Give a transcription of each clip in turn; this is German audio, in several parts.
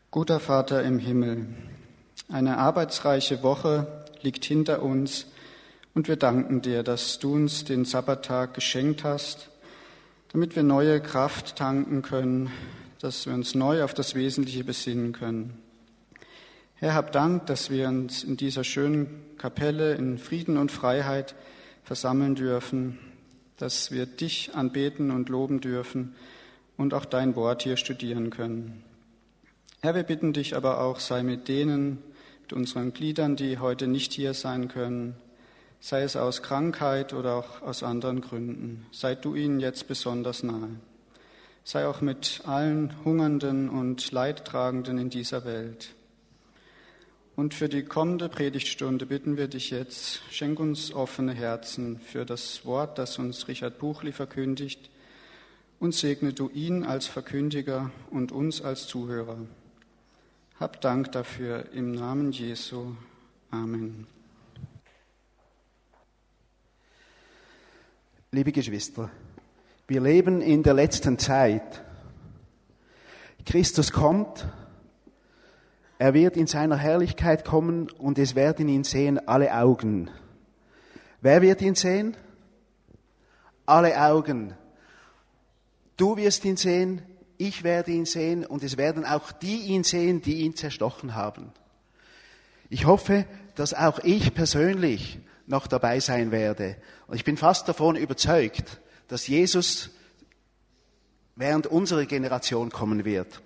Guter Vater im Himmel, eine arbeitsreiche Woche liegt hinter uns und wir danken dir, dass du uns den Sabbattag geschenkt hast, damit wir neue Kraft tanken können, dass wir uns neu auf das Wesentliche besinnen können. Herr, hab Dank, dass wir uns in dieser schönen Kapelle in Frieden und Freiheit versammeln dürfen, dass wir dich anbeten und loben dürfen und auch dein Wort hier studieren können. Herr, wir bitten dich aber auch, sei mit denen, mit unseren Gliedern, die heute nicht hier sein können, sei es aus Krankheit oder auch aus anderen Gründen. Sei du ihnen jetzt besonders nahe. Sei auch mit allen Hungernden und Leidtragenden in dieser Welt. Und für die kommende Predigtstunde bitten wir dich jetzt, schenk uns offene Herzen für das Wort, das uns Richard Buchli verkündigt, und segne du ihn als Verkündiger und uns als Zuhörer. Hab Dank dafür im Namen Jesu. Amen. Liebe Geschwister, wir leben in der letzten Zeit. Christus kommt, er wird in seiner Herrlichkeit kommen und es werden ihn sehen alle Augen. Wer wird ihn sehen? Alle Augen. Du wirst ihn sehen, ich werde ihn sehen und es werden auch die ihn sehen, die ihn zerstochen haben. Ich hoffe, dass auch ich persönlich noch dabei sein werde. Und ich bin fast davon überzeugt, dass Jesus während unserer Generation kommen wird.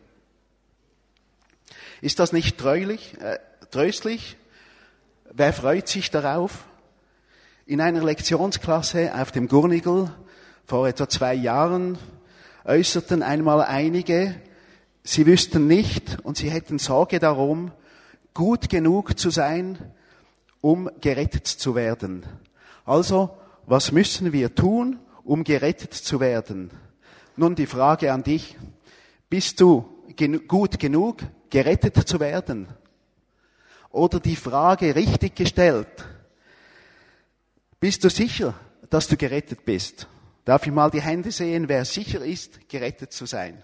Ist das nicht tröstlich? Wer freut sich darauf? In einer Lektionsklasse auf dem Gurnigel vor etwa 2 Jahren äußerten einmal einige, sie wüssten nicht und sie hätten Sorge darum, gut genug zu sein, um gerettet zu werden. Also, was müssen wir tun, um gerettet zu werden? Nun die Frage an dich, bist du gut genug, gerettet zu werden? Oder die Frage richtig gestellt, bist du sicher, dass du gerettet bist? Darf ich mal die Hände sehen, wer sicher ist, gerettet zu sein?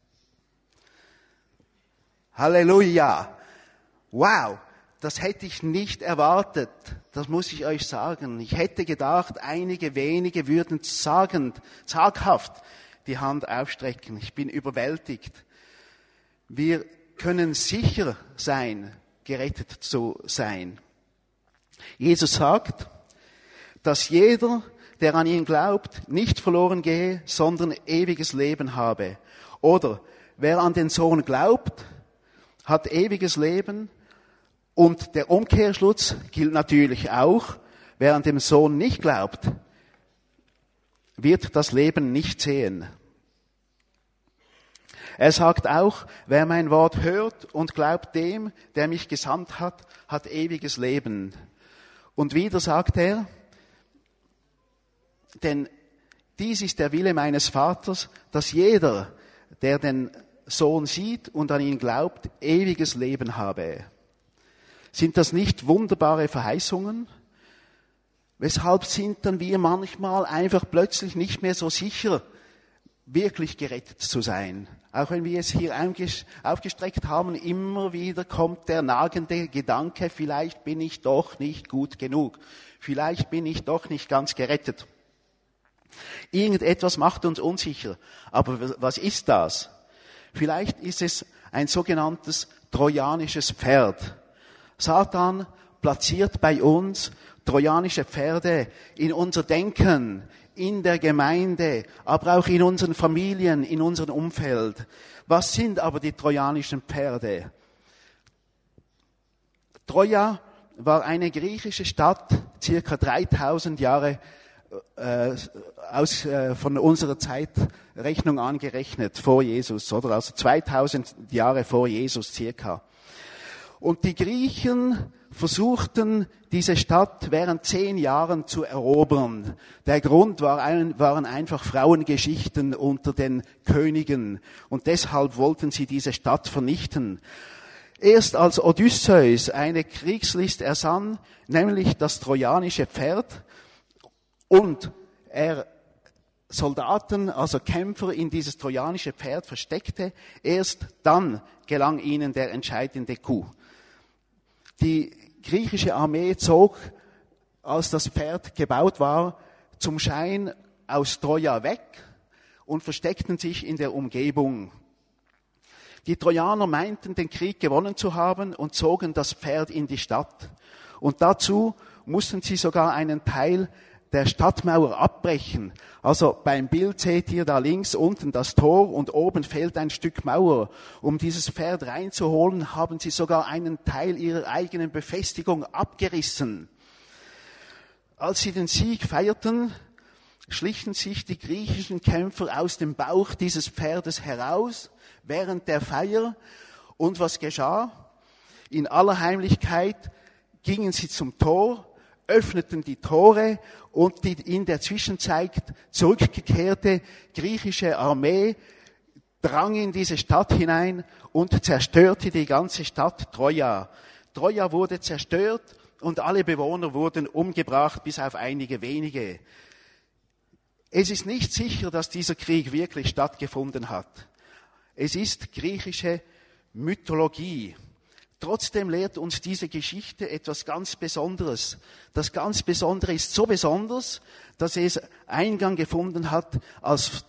Halleluja! Wow! Das hätte ich nicht erwartet, das muss ich euch sagen. Ich hätte gedacht, einige wenige würden zaghaft die Hand aufstrecken. Ich bin überwältigt. Wir können sicher sein, gerettet zu sein. Jesus sagt, dass jeder, der an ihn glaubt, nicht verloren gehe, sondern ewiges Leben habe. Oder wer an den Sohn glaubt, hat ewiges Leben. Und der Umkehrschluss gilt natürlich auch, wer an den Sohn nicht glaubt, wird das Leben nicht sehen. Er sagt auch, wer mein Wort hört und glaubt dem, der mich gesandt hat, hat ewiges Leben. Und wieder sagt er, denn dies ist der Wille meines Vaters, dass jeder, der den Sohn sieht und an ihn glaubt, ewiges Leben habe. Sind das nicht wunderbare Verheißungen? Weshalb sind dann wir manchmal einfach plötzlich nicht mehr so sicher, wirklich gerettet zu sein? Auch wenn wir es hier aufgestreckt haben, immer wieder kommt der nagende Gedanke, vielleicht bin ich doch nicht gut genug. Vielleicht bin ich doch nicht ganz gerettet. Irgendetwas macht uns unsicher. Aber was ist das? Vielleicht ist es ein sogenanntes trojanisches Pferd. Satan platziert bei uns trojanische Pferde in unser Denken, in der Gemeinde, aber auch in unseren Familien, in unserem Umfeld. Was sind aber die trojanischen Pferde? Troja war eine griechische Stadt, circa 3000 Jahre von unserer Zeitrechnung angerechnet, vor Jesus, oder? Also 2000 Jahre vor Jesus circa. Und die Griechen versuchten, diese Stadt während 10 Jahren zu erobern. Der Grund waren einfach Frauengeschichten unter den Königen. Und deshalb wollten sie diese Stadt vernichten. Erst als Odysseus eine Kriegslist ersann, nämlich das trojanische Pferd, und er Soldaten, also Kämpfer, in dieses trojanische Pferd versteckte, erst dann gelang ihnen der entscheidende Coup. Die griechische Armee zog, als das Pferd gebaut war, zum Schein aus Troja weg und versteckten sich in der Umgebung. Die Trojaner meinten, den Krieg gewonnen zu haben und zogen das Pferd in die Stadt. Und dazu mussten sie sogar einen Teil der Stadtmauer abbrechen. Also beim Bild seht ihr da links unten das Tor und oben fehlt ein Stück Mauer. Um dieses Pferd reinzuholen, haben sie sogar einen Teil ihrer eigenen Befestigung abgerissen. Als sie den Sieg feierten, schlichen sich die griechischen Kämpfer aus dem Bauch dieses Pferdes heraus während der Feier. Und was geschah? In aller Heimlichkeit gingen sie zum Tor, öffneten die Tore und die in der Zwischenzeit zurückgekehrte griechische Armee drang in diese Stadt hinein und zerstörte die ganze Stadt Troja. Troja wurde zerstört und alle Bewohner wurden umgebracht, bis auf einige wenige. Es ist nicht sicher, dass dieser Krieg wirklich stattgefunden hat. Es ist griechische Mythologie. Trotzdem lehrt uns diese Geschichte etwas ganz Besonderes. Das ganz Besondere ist so besonders, dass es Eingang gefunden hat als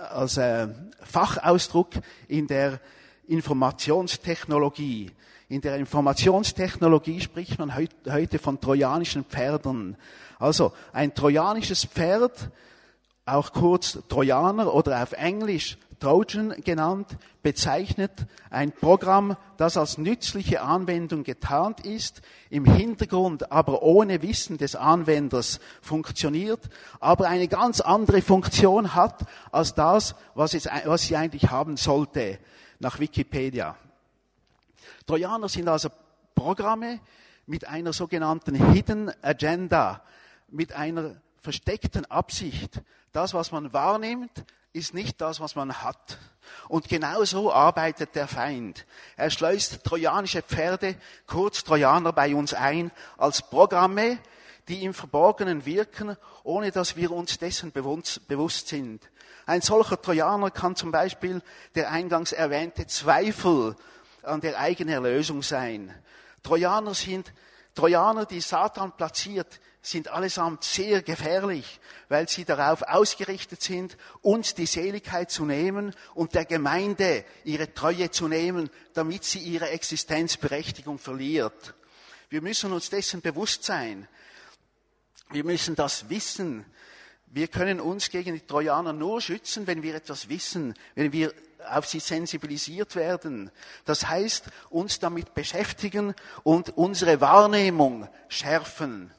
Fachausdruck in der Informationstechnologie. In der Informationstechnologie spricht man heute von trojanischen Pferden. Also ein trojanisches Pferd, auch kurz Trojaner oder auf Englisch Trojan genannt, bezeichnet ein Programm, das als nützliche Anwendung getarnt ist, im Hintergrund aber ohne Wissen des Anwenders funktioniert, aber eine ganz andere Funktion hat als das, was sie eigentlich haben sollte, nach Wikipedia. Trojaner sind also Programme mit einer sogenannten Hidden Agenda, mit einer versteckten Absicht. Das, was man wahrnimmt, ist nicht das, was man hat. Und genau so arbeitet der Feind. Er schleust trojanische Pferde, kurz Trojaner, bei uns ein, als Programme, die im Verborgenen wirken, ohne dass wir uns dessen bewusst sind. Ein solcher Trojaner kann zum Beispiel der eingangs erwähnte Zweifel an der eigenen Erlösung sein. Trojaner, die Satan platziert, sind allesamt sehr gefährlich, weil sie darauf ausgerichtet sind, uns die Seligkeit zu nehmen und der Gemeinde ihre Treue zu nehmen, damit sie ihre Existenzberechtigung verliert. Wir müssen uns dessen bewusst sein. Wir müssen das wissen. Wir können uns gegen die Trojaner nur schützen, wenn wir etwas wissen, wenn wir auf sie sensibilisiert werden. Das heißt, uns damit beschäftigen und unsere Wahrnehmung schärfen.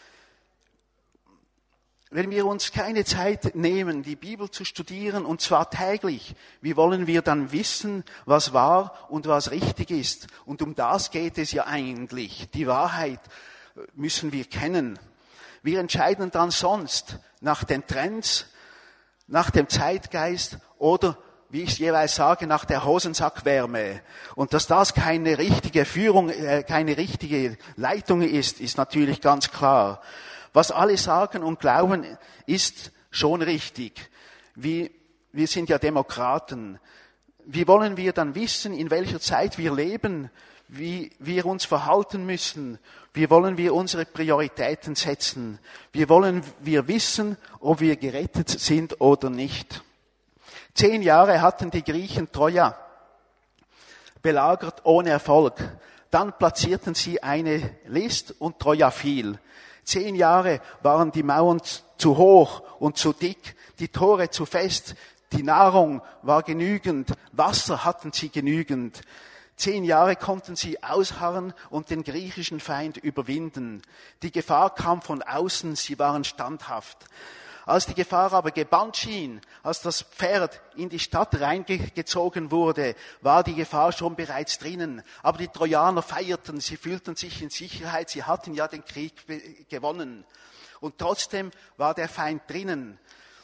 Wenn wir uns keine Zeit nehmen, die Bibel zu studieren, und zwar täglich, wie wollen wir dann wissen, was wahr und was richtig ist? Und um das geht es ja eigentlich. Die Wahrheit müssen wir kennen. Wir entscheiden dann sonst nach den Trends, nach dem Zeitgeist oder, wie ich jeweils sage, nach der Hosensackwärme. Und dass das keine richtige Führung, keine richtige Leitung ist, ist natürlich ganz klar. Was alle sagen und glauben, ist schon richtig. Wir sind ja Demokraten. Wie wollen wir dann wissen, in welcher Zeit wir leben, wie wir uns verhalten müssen? Wie wollen wir unsere Prioritäten setzen? Wie wollen wir wissen, ob wir gerettet sind oder nicht? 10 Jahre hatten die Griechen Troja belagert ohne Erfolg. Dann platzierten sie eine List und Troja fiel. 10 Jahre waren die Mauern zu hoch und zu dick, die Tore zu fest, die Nahrung war genügend, Wasser hatten sie genügend. 10 Jahre konnten sie ausharren und den griechischen Feind überwinden. Die Gefahr kam von außen, sie waren standhaft. Als die Gefahr aber gebannt schien, als das Pferd in die Stadt reingezogen wurde, war die Gefahr schon bereits drinnen. Aber die Trojaner feierten, sie fühlten sich in Sicherheit, sie hatten ja den Krieg gewonnen. Und trotzdem war der Feind drinnen.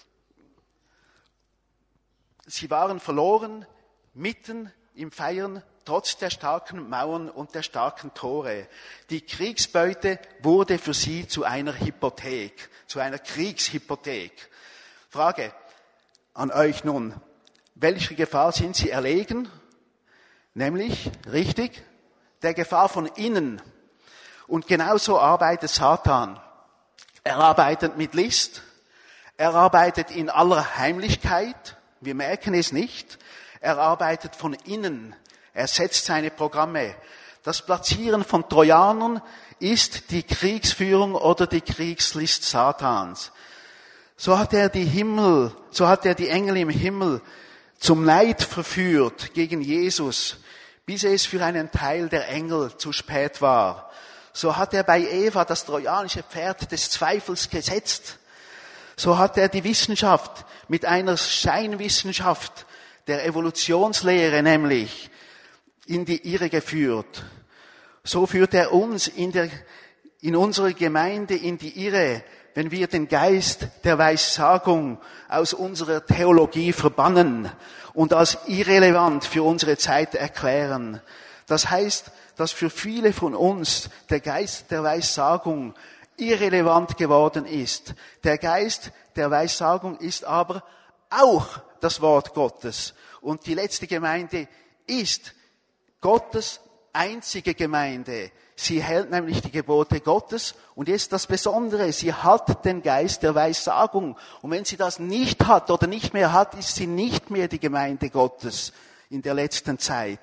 Sie waren verloren, mitten im Feiern, trotz der starken Mauern und der starken Tore. Die Kriegsbeute wurde für sie zu einer Hypothek, zu einer Kriegshypothek. Frage an euch nun. Welcher Gefahr sind Sie erlegen? Nämlich, richtig, der Gefahr von innen. Und genauso arbeitet Satan. Er arbeitet mit List. Er arbeitet in aller Heimlichkeit. Wir merken es nicht. Er arbeitet von innen. Er setzt seine Programme. Das Platzieren von Trojanern ist die Kriegsführung oder die Kriegslist Satans. So hat er die Engel im Himmel zum Neid verführt gegen Jesus, bis es für einen Teil der Engel zu spät war. So hat er bei Eva das trojanische Pferd des Zweifels gesetzt. So hat er die Wissenschaft mit einer Scheinwissenschaft der Evolutionslehre nämlich in die Irre geführt. So führt er uns in unserer Gemeinde in die Irre, wenn wir den Geist der Weissagung aus unserer Theologie verbannen und als irrelevant für unsere Zeit erklären. Das heißt, dass für viele von uns der Geist der Weissagung irrelevant geworden ist. Der Geist der Weissagung ist aber auch das Wort Gottes. Und die letzte Gemeinde ist Gottes einzige Gemeinde. Sie hält nämlich die Gebote Gottes und jetzt das Besondere, sie hat den Geist der Weissagung. Und wenn sie das nicht hat oder nicht mehr hat, ist sie nicht mehr die Gemeinde Gottes in der letzten Zeit.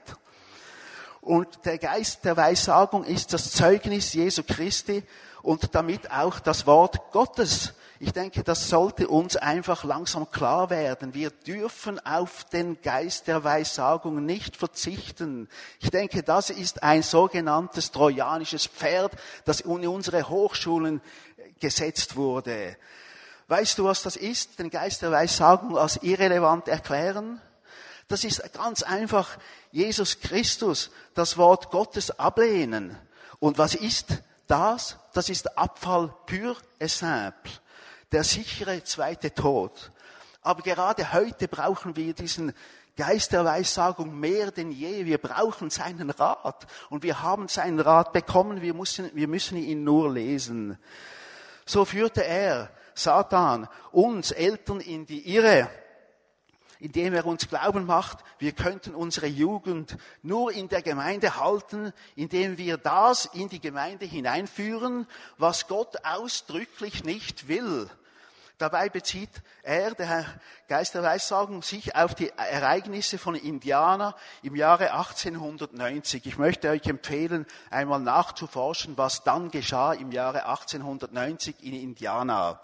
Und der Geist der Weissagung ist das Zeugnis Jesu Christi und damit auch das Wort Gottes. Ich denke, das sollte uns einfach langsam klar werden. Wir dürfen auf den Geist der Weissagung nicht verzichten. Ich denke, das ist ein sogenanntes trojanisches Pferd, das in unsere Hochschulen gesetzt wurde. Weißt du, was das ist? Den Geist der Weissagung als irrelevant erklären? Das ist ganz einfach Jesus Christus, das Wort Gottes ablehnen. Und was ist das? Das ist Abfall pur et simple. Der sichere zweite Tod. Aber gerade heute brauchen wir diesen Geist der Weissagung mehr denn je. Wir brauchen seinen Rat. Und wir haben seinen Rat bekommen. Wir müssen ihn nur lesen. So führte er, Satan, uns Eltern in die Irre, indem er uns glauben macht, wir könnten unsere Jugend nur in der Gemeinde halten, indem wir das in die Gemeinde hineinführen, was Gott ausdrücklich nicht will. Dabei bezieht er, der Geist der Weissagung, sich auf die Ereignisse von Indiana im Jahre 1890. Ich möchte euch empfehlen, einmal nachzuforschen, was dann geschah im Jahre 1890 in Indiana.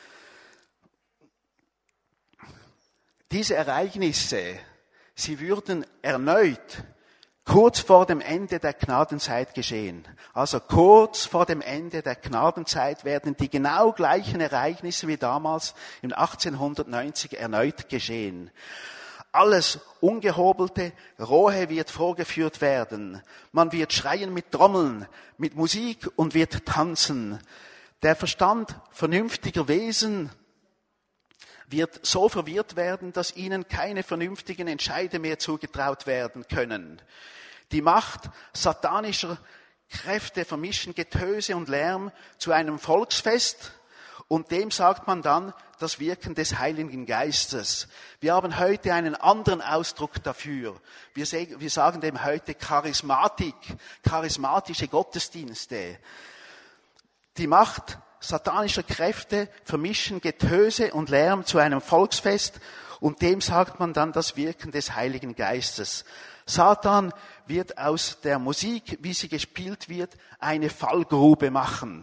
Diese Ereignisse, sie würden erneut kurz vor dem Ende der Gnadenzeit geschehen. Also kurz vor dem Ende der Gnadenzeit werden die genau gleichen Ereignisse wie damals in 1890 erneut geschehen. Alles Ungehobelte, Rohe wird vorgeführt werden. Man wird schreien mit Trommeln, mit Musik und wird tanzen. Der Verstand vernünftiger Wesen wird so verwirrt werden, dass ihnen keine vernünftigen Entscheide mehr zugetraut werden können. Die Macht satanischer Kräfte vermischen Getöse und Lärm zu einem Volksfest und dem sagt man dann das Wirken des Heiligen Geistes. Wir haben heute einen anderen Ausdruck dafür. Wir sagen dem heute Charismatik, charismatische Gottesdienste. Die Macht satanischer Kräfte vermischen Getöse und Lärm zu einem Volksfest und dem sagt man dann das Wirken des Heiligen Geistes. Satan wird aus der Musik, wie sie gespielt wird, eine Fallgrube machen.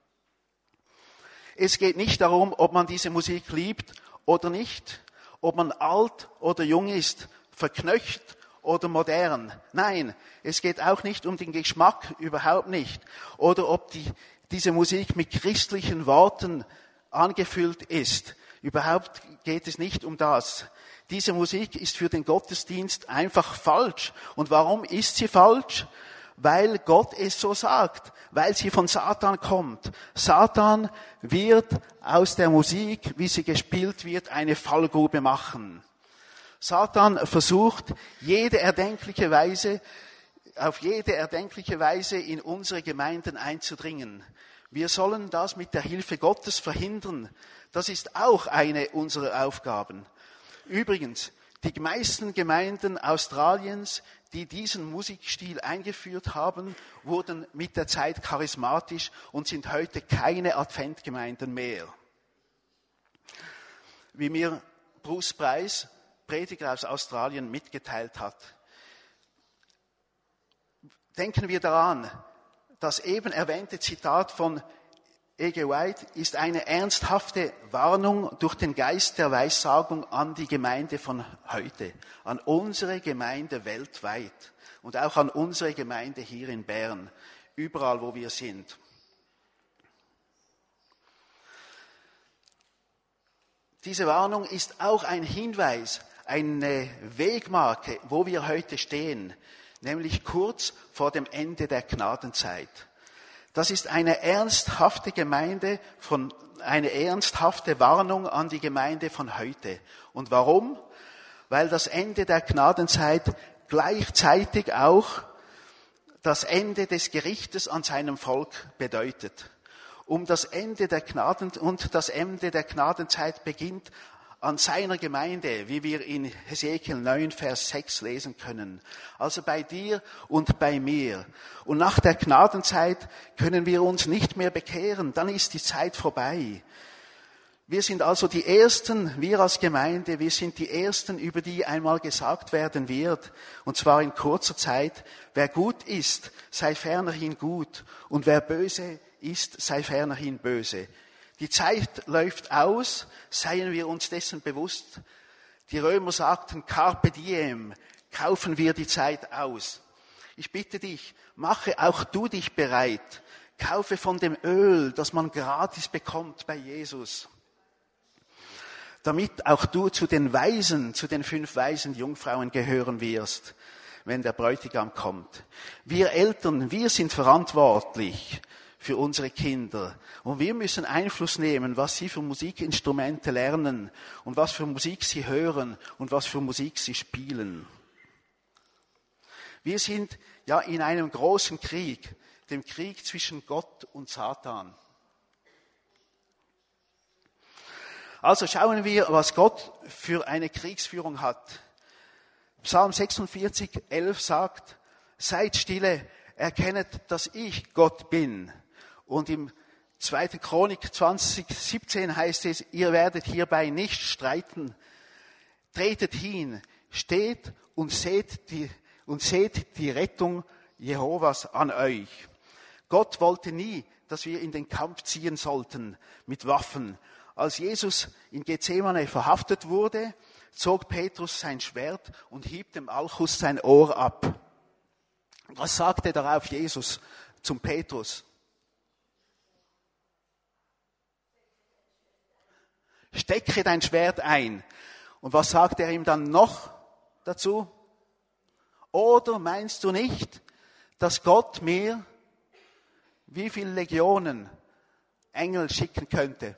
Es geht nicht darum, ob man diese Musik liebt oder nicht, ob man alt oder jung ist, verknöcht oder modern. Nein, es geht auch nicht um den Geschmack, überhaupt nicht. Oder ob diese Musik mit christlichen Worten angefüllt ist. Überhaupt geht es nicht um das. Diese Musik ist für den Gottesdienst einfach falsch. Und warum ist sie falsch? Weil Gott es so sagt, weil sie von Satan kommt. Satan wird aus der Musik, wie sie gespielt wird, eine Fallgrube machen. Satan versucht, auf jede erdenkliche Weise in unsere Gemeinden einzudringen. Wir sollen das mit der Hilfe Gottes verhindern. Das ist auch eine unserer Aufgaben. Übrigens, die meisten Gemeinden Australiens, die diesen Musikstil eingeführt haben, wurden mit der Zeit charismatisch und sind heute keine Adventgemeinden mehr. Wie mir Bruce Price, Prediger aus Australien, mitgeteilt hat. Denken wir daran, das eben erwähnte Zitat von E.G. White ist eine ernsthafte Warnung durch den Geist der Weissagung an die Gemeinde von heute, an unsere Gemeinde weltweit und auch an unsere Gemeinde hier in Bern, überall wo wir sind. Diese Warnung ist auch ein Hinweis, eine Wegmarke, wo wir heute stehen, nämlich kurz vor dem Ende der Gnadenzeit. Das ist eine ernsthafte eine ernsthafte Warnung an die Gemeinde von heute. Und warum? Weil das Ende der Gnadenzeit gleichzeitig auch das Ende des Gerichtes an seinem Volk bedeutet. Das Ende der Gnadenzeit beginnt an seiner Gemeinde, wie wir in Hesekiel 9, Vers 6 lesen können. Also bei dir und bei mir. Und nach der Gnadenzeit können wir uns nicht mehr bekehren, dann ist die Zeit vorbei. Wir sind also die Ersten, wir als Gemeinde, wir sind die Ersten, über die einmal gesagt werden wird, und zwar in kurzer Zeit, wer gut ist, sei fernerhin gut, und wer böse ist, sei fernerhin böse. Die Zeit läuft aus, seien wir uns dessen bewusst. Die Römer sagten, carpe diem, kaufen wir die Zeit aus. Ich bitte dich, mache auch du dich bereit, kaufe von dem Öl, das man gratis bekommt bei Jesus, damit auch du zu den Weisen, zu den 5 weisen Jungfrauen gehören wirst, wenn der Bräutigam kommt. Wir Eltern, wir sind verantwortlich für unsere Kinder. Und wir müssen Einfluss nehmen, was sie für Musikinstrumente lernen und was für Musik sie hören und was für Musik sie spielen. Wir sind ja in einem großen Krieg, dem Krieg zwischen Gott und Satan. Also schauen wir, was Gott für eine Kriegsführung hat. Psalm 46, 11 sagt, seid stille, erkennet, dass ich Gott bin. Und im 2. Chronik 20, 17 heißt es, ihr werdet hierbei nicht streiten. Tretet hin, steht und seht die Rettung Jehovas an euch. Gott wollte nie, dass wir in den Kampf ziehen sollten mit Waffen. Als Jesus in Gethsemane verhaftet wurde, zog Petrus sein Schwert und hieb dem Malchus sein Ohr ab. Was sagte darauf Jesus zum Petrus? Stecke dein Schwert ein. Und was sagt er ihm dann noch dazu? Oder meinst du nicht, dass Gott mir wie viele Legionen Engel schicken könnte?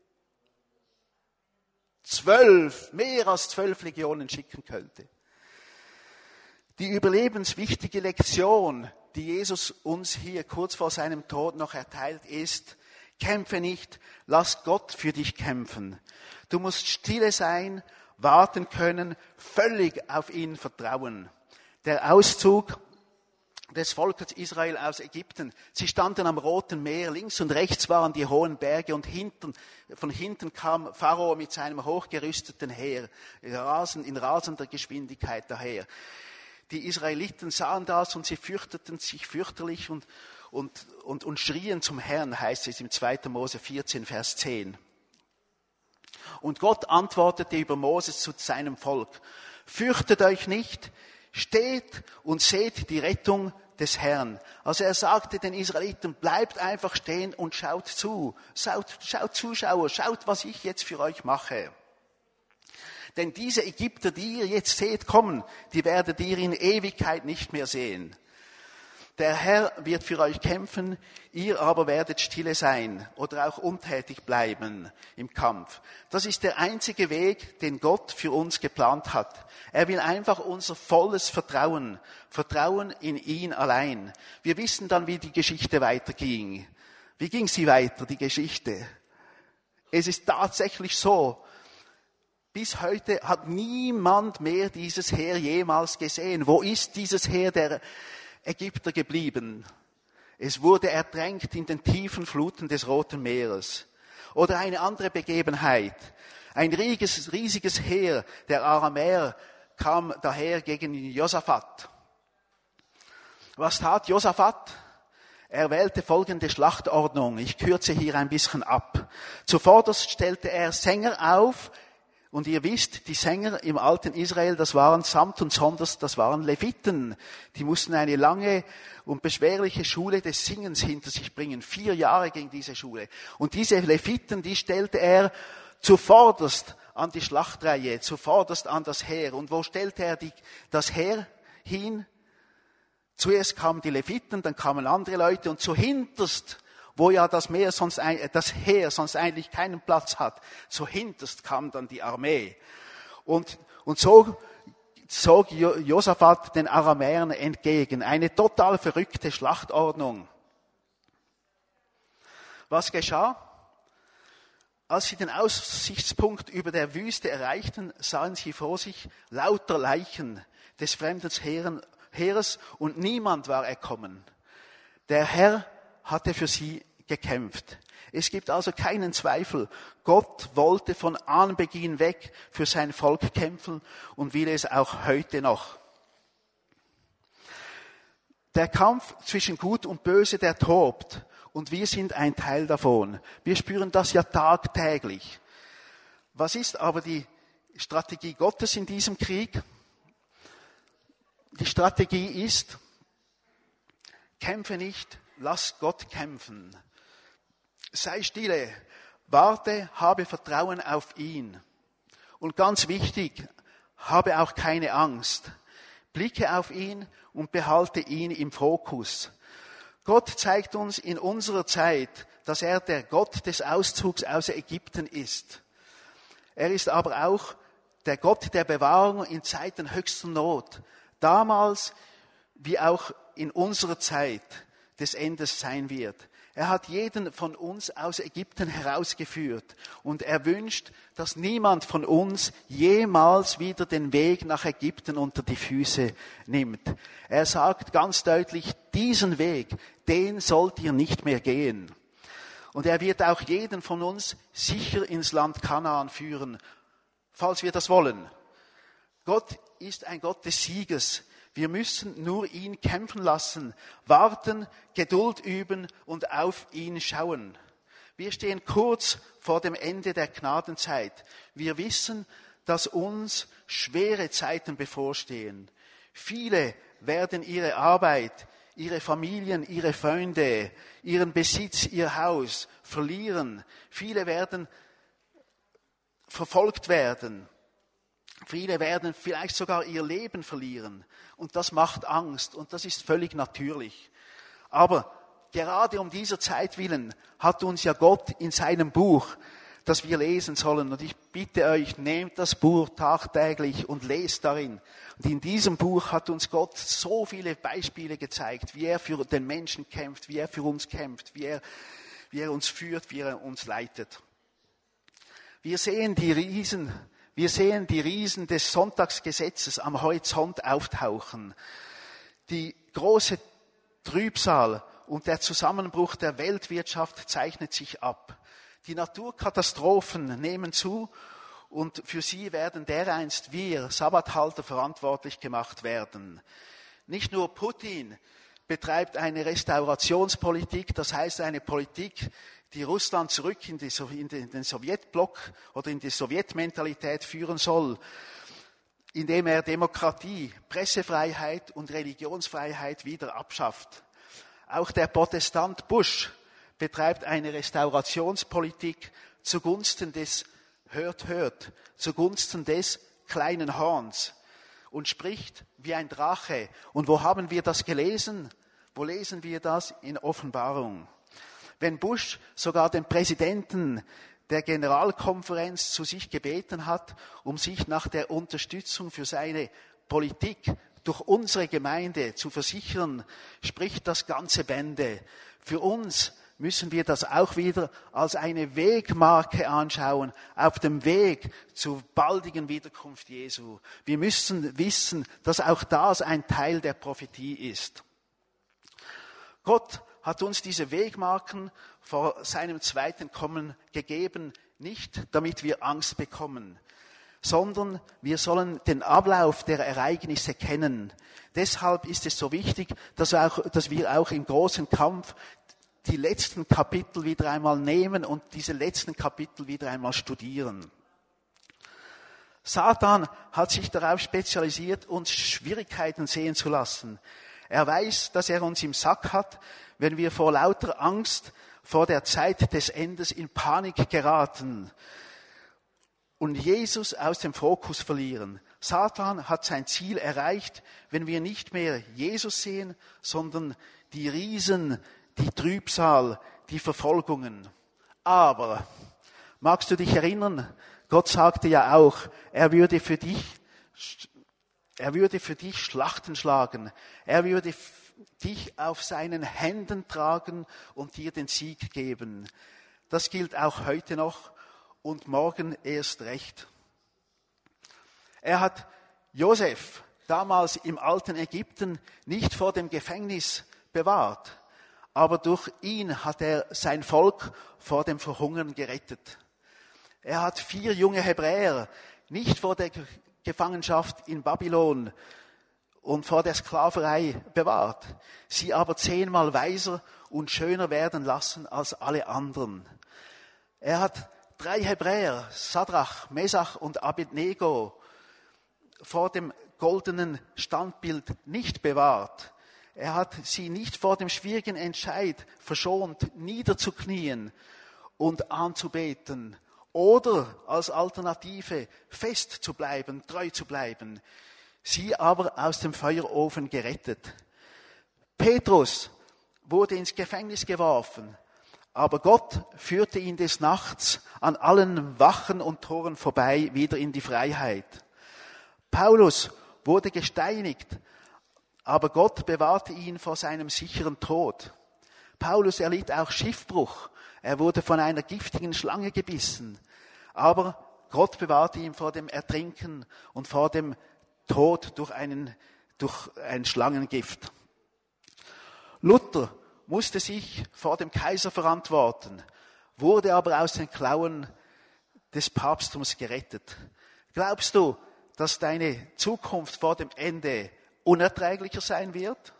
12, mehr als 12 Legionen schicken könnte. Die überlebenswichtige Lektion, die Jesus uns hier kurz vor seinem Tod noch erteilt, ist, kämpfe nicht, lass Gott für dich kämpfen. Du musst stille sein, warten können, völlig auf ihn vertrauen. Der Auszug des Volkes Israel aus Ägypten, sie standen am Roten Meer, links und rechts waren die hohen Berge und von hinten kam Pharao mit seinem hochgerüsteten Heer, in rasender Geschwindigkeit daher. Die Israeliten sahen das und sie fürchteten sich fürchterlich und schrien zum Herrn, heißt es im 2. Mose 14, Vers 10. Und Gott antwortete über Moses zu seinem Volk, fürchtet euch nicht, steht und seht die Rettung des Herrn. Also er sagte den Israeliten, bleibt einfach stehen und schaut zu. Schaut Zuschauer, schaut, was ich jetzt für euch mache. Denn diese Ägypter, die ihr jetzt seht kommen, die werdet ihr in Ewigkeit nicht mehr sehen. Der Herr wird für euch kämpfen, ihr aber werdet stille sein oder auch untätig bleiben im Kampf. Das ist der einzige Weg, den Gott für uns geplant hat. Er will einfach unser volles Vertrauen in ihn allein. Wir wissen dann, wie die Geschichte weiterging. Wie ging sie weiter, die Geschichte? Es ist tatsächlich so, bis heute hat niemand mehr dieses Heer jemals gesehen. Wo ist dieses Heer der Ägypter geblieben? Es wurde ertränkt in den tiefen Fluten des Roten Meeres. Oder eine andere Begebenheit. Ein riesiges Heer der Aramäer kam daher gegen Josaphat. Was tat Josaphat? Er wählte folgende Schlachtordnung. Ich kürze hier ein bisschen ab. Zuvorderst stellte er Sänger auf. Und ihr wisst, die Sänger im alten Israel, das waren samt und sonders, das waren Leviten. Die mussten eine lange und beschwerliche Schule des Singens hinter sich bringen. 4 Jahre ging diese Schule. Und diese Leviten, die stellte er zuvorderst an die Schlachtreihe, zuvorderst an das Heer. Und wo stellte er das Heer hin? Zuerst kamen die Leviten, dann kamen andere Leute und zuhinterst, wo ja das Heer sonst eigentlich keinen Platz hat, zuhinterst kam dann die Armee. Und so zog Josaphat den Aramäern entgegen. Eine total verrückte Schlachtordnung. Was geschah? Als sie den Aussichtspunkt über der Wüste erreichten, sahen sie vor sich lauter Leichen des fremden Heeres und niemand war erkommen. Der Herr hatte für sie gekämpft. Es gibt also keinen Zweifel. Gott wollte von Anbeginn weg für sein Volk kämpfen und will es auch heute noch. Der Kampf zwischen Gut und Böse, der tobt. Und wir sind ein Teil davon. Wir spüren das ja tagtäglich. Was ist aber die Strategie Gottes in diesem Krieg? Die Strategie ist, kämpfe nicht, lass Gott kämpfen. Sei stille, warte, habe Vertrauen auf ihn. Und ganz wichtig, habe auch keine Angst. Blicke auf ihn und behalte ihn im Fokus. Gott zeigt uns in unserer Zeit, dass er der Gott des Auszugs aus Ägypten ist. Er ist aber auch der Gott der Bewahrung in Zeiten höchster Not. Damals wie auch in unserer Zeit des Endes sein wird. Er hat jeden von uns aus Ägypten herausgeführt und er wünscht, dass niemand von uns jemals wieder den Weg nach Ägypten unter die Füße nimmt. Er sagt ganz deutlich, diesen Weg, den sollt ihr nicht mehr gehen. Und er wird auch jeden von uns sicher ins Land Kanaan führen, falls wir das wollen. Gott ist ein Gott des Sieges. Wir müssen nur ihn kämpfen lassen, warten, Geduld üben und auf ihn schauen. Wir stehen kurz vor dem Ende der Gnadenzeit. Wir wissen, dass uns schwere Zeiten bevorstehen. Viele werden ihre Arbeit, ihre Familien, ihre Freunde, ihren Besitz, ihr Haus verlieren. Viele werden verfolgt werden. Viele werden vielleicht sogar ihr Leben verlieren. Und das macht Angst und das ist völlig natürlich. Aber gerade um dieser Zeit willen hat uns ja Gott in seinem Buch, das wir lesen sollen. Und ich bitte euch, nehmt das Buch tagtäglich und lest darin. Und in diesem Buch hat uns Gott so viele Beispiele gezeigt, wie er für den Menschen kämpft, wie er für uns kämpft, wie er uns führt, wie er uns leitet. Wir sehen die Riesen des Sonntagsgesetzes am Horizont auftauchen. Die große Trübsal und der Zusammenbruch der Weltwirtschaft zeichnet sich ab. Die Naturkatastrophen nehmen zu und für sie werden dereinst wir Sabbathalter verantwortlich gemacht werden. Nicht nur Putin betreibt eine Restaurationspolitik, das heißt eine Politik, die Russland zurück in den Sowjetblock oder in die Sowjetmentalität führen soll, indem er Demokratie, Pressefreiheit und Religionsfreiheit wieder abschafft. Auch der Protestant Bush betreibt eine Restaurationspolitik zugunsten des zugunsten des kleinen Horns und spricht wie ein Drache. Und wo haben wir das gelesen? Wo lesen wir das? In Offenbarung. Wenn Bush sogar den Präsidenten der Generalkonferenz zu sich gebeten hat, um sich nach der Unterstützung für seine Politik durch unsere Gemeinde zu versichern, spricht das ganze Bände. Für uns müssen wir das auch wieder als eine Wegmarke anschauen auf dem Weg zur baldigen Wiederkunft Jesu. Wir müssen wissen, dass auch das ein Teil der Prophetie ist. Gott hat uns diese Wegmarken vor seinem zweiten Kommen gegeben, nicht damit wir Angst bekommen, sondern wir sollen den Ablauf der Ereignisse kennen. Deshalb ist es so wichtig, dass wir auch im großen Kampf die letzten Kapitel wieder einmal nehmen und diese letzten Kapitel wieder einmal studieren. Satan hat sich darauf spezialisiert, uns Schwierigkeiten sehen zu lassen. Er weiß, dass er uns im Sack hat, wenn wir vor lauter Angst vor der Zeit des Endes in Panik geraten und Jesus aus dem Fokus verlieren. Satan hat sein Ziel erreicht, wenn wir nicht mehr Jesus sehen, sondern die Riesen, die Trübsal, die Verfolgungen. Aber, magst du dich erinnern, Gott sagte ja auch, er würde für dich Schlachten schlagen. Er würde dich auf seinen Händen tragen und dir den Sieg geben. Das gilt auch heute noch und morgen erst recht. Er hat Josef damals im alten Ägypten nicht vor dem Gefängnis bewahrt, aber durch ihn hat er sein Volk vor dem Verhungern gerettet. Er hat 4 junge Hebräer nicht vor der Gefangenschaft in Babylon und vor der Sklaverei bewahrt, sie aber 10-mal weiser und schöner werden lassen als alle anderen. Er hat 3 Hebräer, Sadrach, Mesach und Abednego, vor dem goldenen Standbild nicht bewahrt. Er hat sie nicht vor dem schwierigen Entscheid verschont, niederzuknien und anzubeten oder als Alternative fest zu bleiben, treu zu bleiben. Sie aber aus dem Feuerofen gerettet. Petrus wurde ins Gefängnis geworfen, aber Gott führte ihn des Nachts an allen Wachen und Toren vorbei wieder in die Freiheit. Paulus wurde gesteinigt, aber Gott bewahrte ihn vor seinem sicheren Tod. Paulus erlitt auch Schiffbruch. Er wurde von einer giftigen Schlange gebissen. Aber Gott bewahrte ihn vor dem Ertrinken und vor dem Tod durch ein Schlangengift. Luther musste sich vor dem Kaiser verantworten, wurde aber aus den Klauen des Papsttums gerettet. Glaubst du, dass deine Zukunft vor dem Ende unerträglicher sein wird?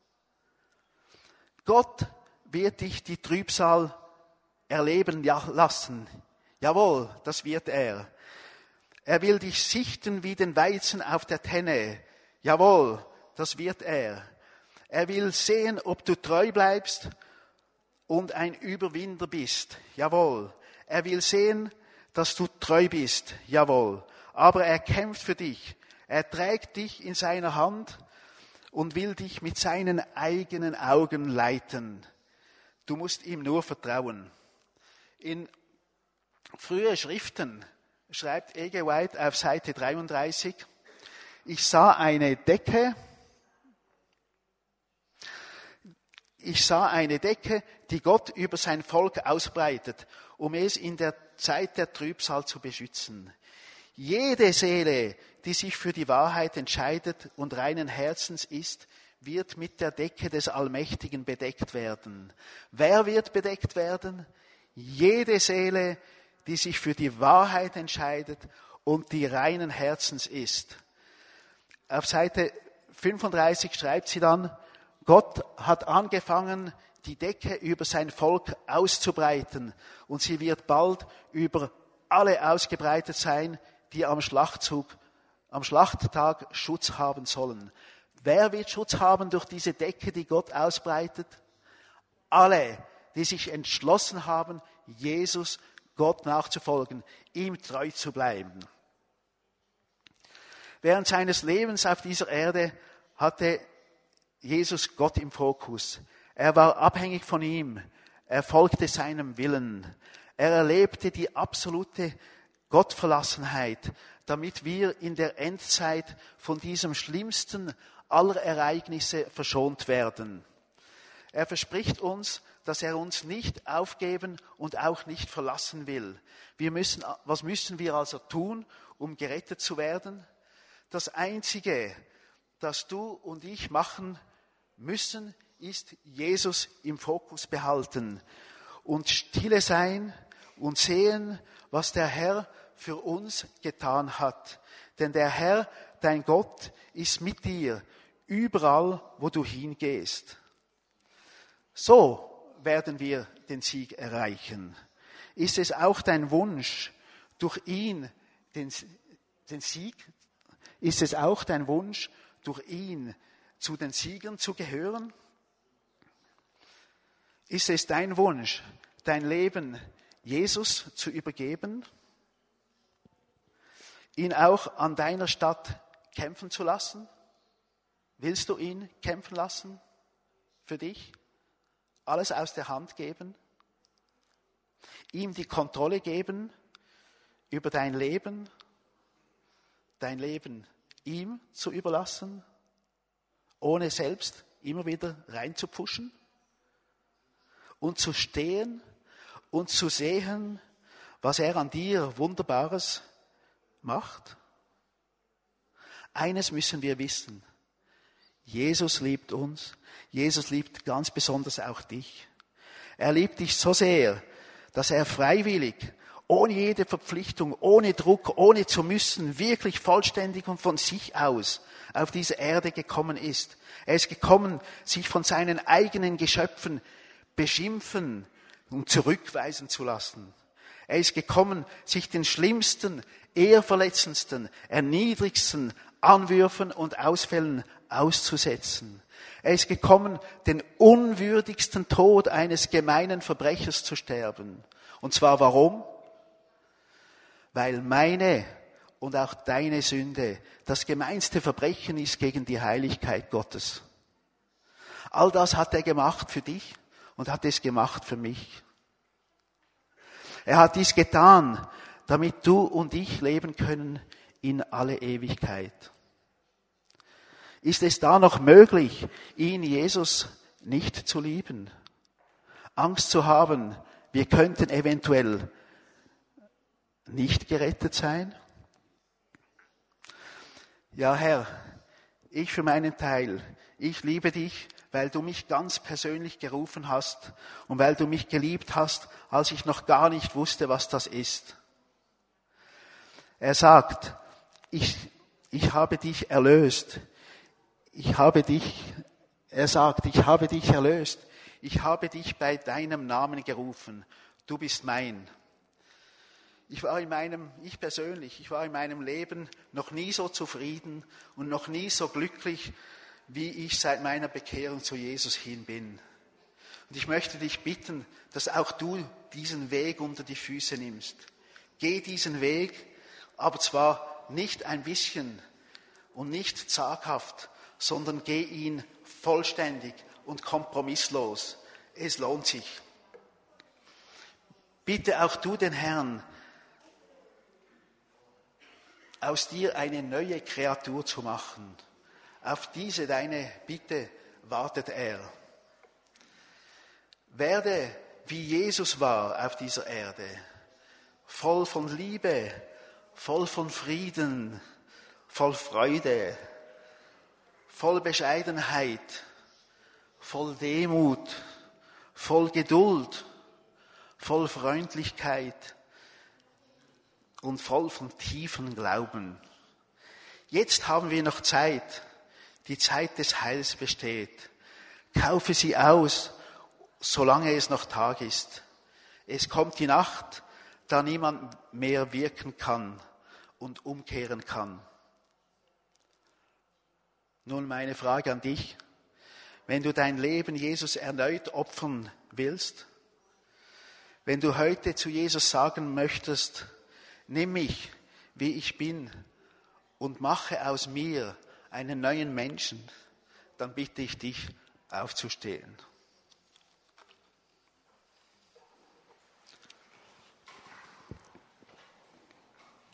Gott wird dich die Trübsal erleben lassen. Jawohl, das wird er. Er will dich sichten wie den Weizen auf der Tenne. Jawohl, das wird er. Er will sehen, ob du treu bleibst und ein Überwinder bist. Jawohl. Er will sehen, dass du treu bist. Jawohl. Aber er kämpft für dich. Er trägt dich in seiner Hand und will dich mit seinen eigenen Augen leiten. Du musst ihm nur vertrauen. In frühen Schriften schreibt E.G. White auf Seite 33, ich sah eine Decke, die Gott über sein Volk ausbreitet, um es in der Zeit der Trübsal zu beschützen. Jede Seele, die sich für die Wahrheit entscheidet und reinen Herzens ist, wird mit der Decke des Allmächtigen bedeckt werden. Wer wird bedeckt werden? Jede Seele, die sich für die Wahrheit entscheidet und die reinen Herzens ist. Auf Seite 35 schreibt sie dann, Gott hat angefangen, die Decke über sein Volk auszubreiten und sie wird bald über alle ausgebreitet sein, die am Schlachttag Schutz haben sollen. Wer wird Schutz haben durch diese Decke, die Gott ausbreitet? Alle, die sich entschlossen haben, Jesus, Gott nachzufolgen, ihm treu zu bleiben. Während seines Lebens auf dieser Erde hatte Jesus Gott im Fokus. Er war abhängig von ihm. Er folgte seinem Willen. Er erlebte die absolute Gottverlassenheit, damit wir in der Endzeit von diesem schlimmsten aller Ereignisse verschont werden. Er verspricht uns, dass er uns nicht aufgeben und auch nicht verlassen will. Was müssen wir also tun, um gerettet zu werden? Das Einzige, das du und ich machen müssen, ist Jesus im Fokus behalten und stille sein und sehen, was der Herr für uns getan hat. Denn der Herr, dein Gott, ist mit dir überall, wo du hingehst. So werden wir den Sieg erreichen. Ist es auch dein Wunsch, durch ihn den Sieg, ist es auch dein Wunsch, durch ihn zu den Siegern zu gehören? Ist es dein Wunsch, dein Leben Jesus zu übergeben? Ihn auch an deiner Stadt kämpfen zu lassen? Willst du ihn kämpfen lassen für dich? Alles aus der Hand geben? Ihm die Kontrolle geben über dein Leben ihm zu überlassen, ohne selbst immer wieder reinzupfuschen und zu stehen und zu sehen, was er an dir Wunderbares macht? Eines müssen wir wissen: Jesus liebt uns. Jesus liebt ganz besonders auch dich. Er liebt dich so sehr, dass er freiwillig, ohne jede Verpflichtung, ohne Druck, ohne zu müssen, wirklich vollständig und von sich aus auf diese Erde gekommen ist. Er ist gekommen, sich von seinen eigenen Geschöpfen beschimpfen und zurückweisen zu lassen. Er ist gekommen, sich den schlimmsten, ehrverletzendsten, erniedrigsten Anwürfen und Ausfällen auszusetzen. Er ist gekommen, den unwürdigsten Tod eines gemeinen Verbrechers zu sterben. Und zwar warum? Weil meine und auch deine Sünde das gemeinste Verbrechen ist gegen die Heiligkeit Gottes. All das hat er gemacht für dich und hat es gemacht für mich. Er hat dies getan, damit du und ich leben können in alle Ewigkeit. Ist es da noch möglich, ihn, Jesus, nicht zu lieben? Angst zu haben, wir könnten eventuell nicht gerettet sein? Ja, Herr, ich für meinen Teil, ich liebe dich, weil du mich ganz persönlich gerufen hast und weil du mich geliebt hast, als ich noch gar nicht wusste, was das ist. Er sagt, ich habe dich erlöst. Er sagt, ich habe dich erlöst. Ich habe dich bei deinem Namen gerufen. Du bist mein. Ich war in meinem Leben noch nie so zufrieden und noch nie so glücklich, wie ich seit meiner Bekehrung zu Jesus hin bin. Und ich möchte dich bitten, dass auch du diesen Weg unter die Füße nimmst. Geh diesen Weg, aber zwar nicht ein bisschen und nicht zaghaft, sondern geh ihn vollständig und kompromisslos. Es lohnt sich. Bitte auch du den Herrn, aus dir eine neue Kreatur zu machen. Auf diese deine Bitte wartet er. Werde wie Jesus war auf dieser Erde, voll von Liebe, voll von Frieden, voll Freude, voll Bescheidenheit, voll Demut, voll Geduld, voll Freundlichkeit und voll von tiefem Glauben. Jetzt haben wir noch Zeit. Die Zeit des Heils besteht. Kaufe sie aus, solange es noch Tag ist. Es kommt die Nacht, da niemand mehr wirken kann und umkehren kann. Nun meine Frage an dich. Wenn du dein Leben Jesus erneut opfern willst, wenn du heute zu Jesus sagen möchtest, nimm mich, wie ich bin, und mache aus mir einen neuen Menschen, dann bitte ich dich, aufzustehen.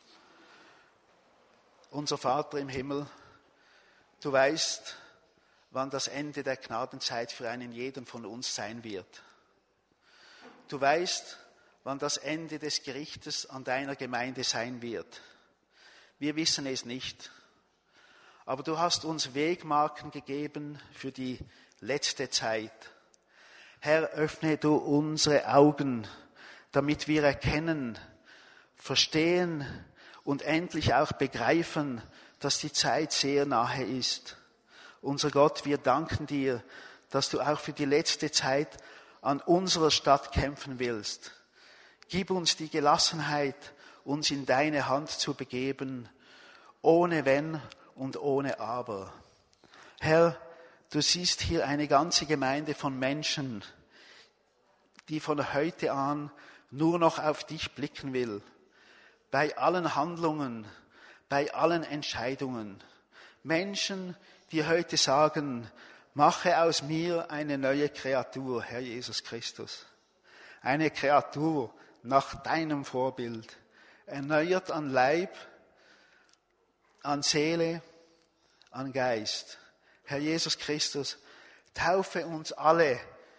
Unser Vater im Himmel, du weißt, wann das Ende der Gnadenzeit für einen jeden von uns sein wird. Du weißt, wann das Ende des Gerichtes an deiner Gemeinde sein wird. Wir wissen es nicht. Aber du hast uns Wegmarken gegeben für die letzte Zeit. Herr, öffne du unsere Augen, damit wir erkennen, verstehen und endlich auch begreifen, dass die Zeit sehr nahe ist. Unser Gott, wir danken dir, dass du auch für die letzte Zeit an unserer Stadt kämpfen willst. Gib uns die Gelassenheit, uns in deine Hand zu begeben, ohne Wenn und ohne Aber. Herr, du siehst hier eine ganze Gemeinde von Menschen, die von heute an nur noch auf dich blicken will. Bei allen Handlungen, bei allen Entscheidungen. Menschen, die heute sagen, mache aus mir eine neue Kreatur, Herr Jesus Christus. Eine Kreatur nach deinem Vorbild, erneuert an Leib, an Seele, an Geist. Herr Jesus Christus, taufe uns alle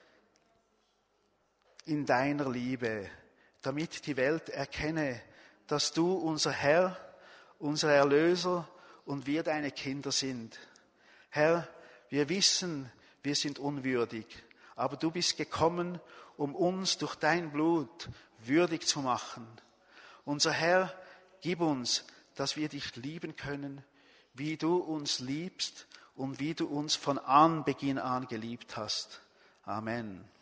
in deiner Liebe, damit die Welt erkenne, dass du unser Herr, unser Erlöser und wir deine Kinder sind. Herr, wir wissen, wir sind unwürdig, aber du bist gekommen, um uns durch dein Blut würdig zu machen. Unser Herr, gib uns, dass wir dich lieben können, wie du uns liebst und wie du uns von Anbeginn an geliebt hast. Amen.